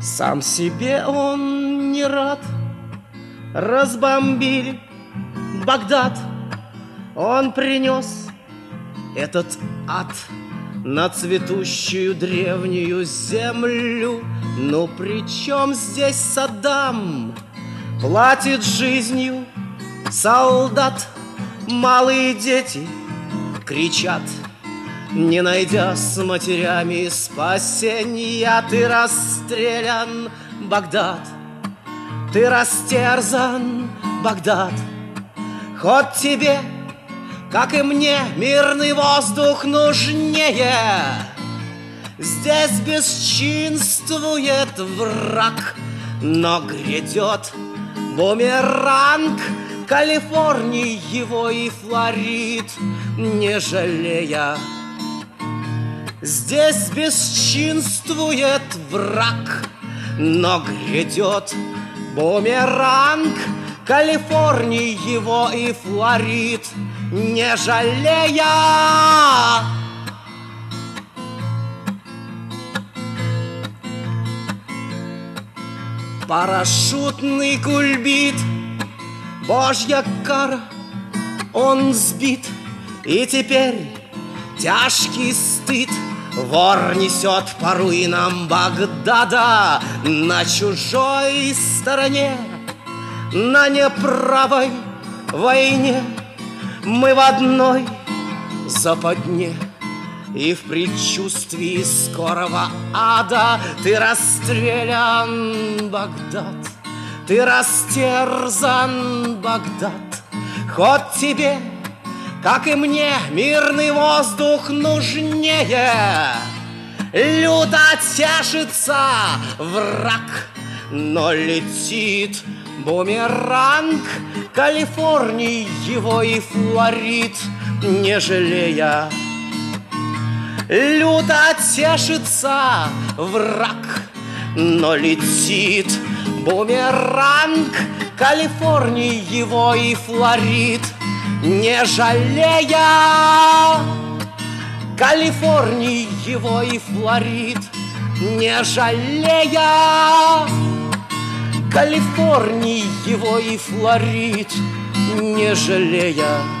Сам себе он не рад. Разбомбили Багдад. Он принес этот ад на цветущую древнюю землю. Ну при чем здесь Саддам? Платит жизнью солдат. Малые дети кричат, не найдя с матерями спасенья. Ты расстрелян, Багдад, ты растерзан, Багдад. Хоть тебе, как и мне, мирный воздух нужнее. Здесь бесчинствует враг, но грядет бумеранг Калифорнии его и Флорид, не жалея. Здесь бесчинствует враг, но грядет бумеранг Калифорнии его и Флорид, не жалея. Парашютный кульбит, Божья кара, он сбит, и теперь тяжкий стыд вор несет по руинам Багдада. На чужой стороне, на неправой войне мы в одной западне. И в предчувствии скорого ада ты расстрелян, Багдад, ты растерзан, Багдад. Хоть тебе, как и мне, мирный воздух нужнее. Люто тешится враг, но летит бумеранг Калифорнии его и Флорид, не жалея. Люто тешится враг, но летит бумеранг Калифорнии его и Флорид, не жалея. Калифорнии его и Флорид, не жалея. Калифорнии его и Флорид, не жалея.